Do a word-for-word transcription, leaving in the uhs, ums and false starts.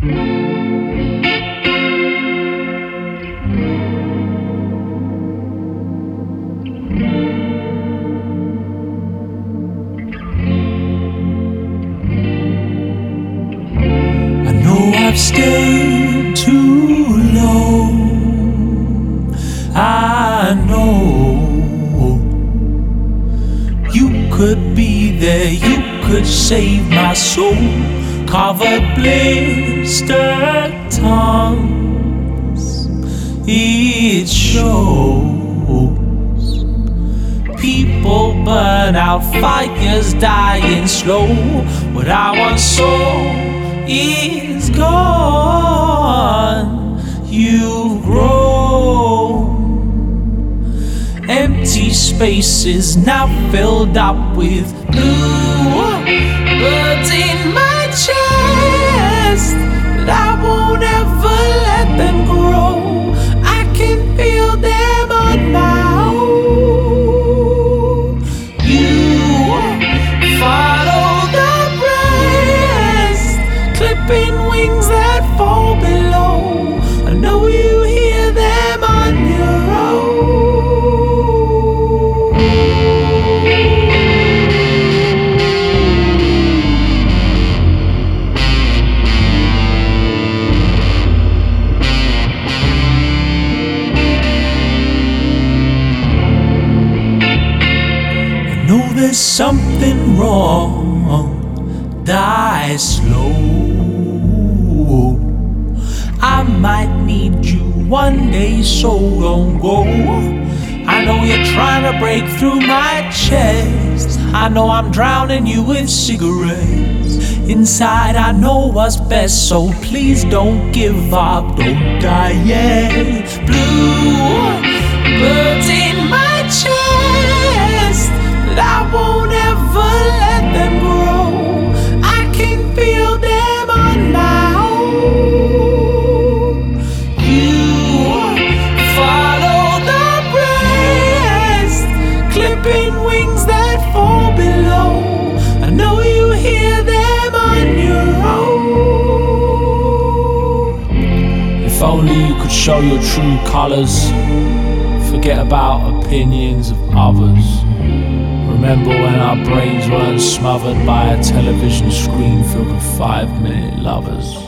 I've stayed too long. I know you could be there, you could save my soul. Cover blistered tongues, it shows. People burn out, fires dying slow. What I once saw is gone. You've grown. Empty spaces now filled up with blue. Birds in my chest, but I won't ever let them grow. I can feel them on my own. You follow the rest, clipping wings that fall below. I know you hear them on your own. I know there's something wrong, die slow. I might need you one day, so don't go. I know you're trying to break through my chest. I know I'm drowning you with cigarettes. Inside I know what's best, so please don't give up, don't die yet. Blue birds in my chest, but I won't ever let them grow. I can feel them on my own. Clipping wings that fall below. I know you hear them on your own. If only you could show your true colors. Forget about opinions of others. Remember when our brains weren't smothered by a television screen filled with five minute lovers.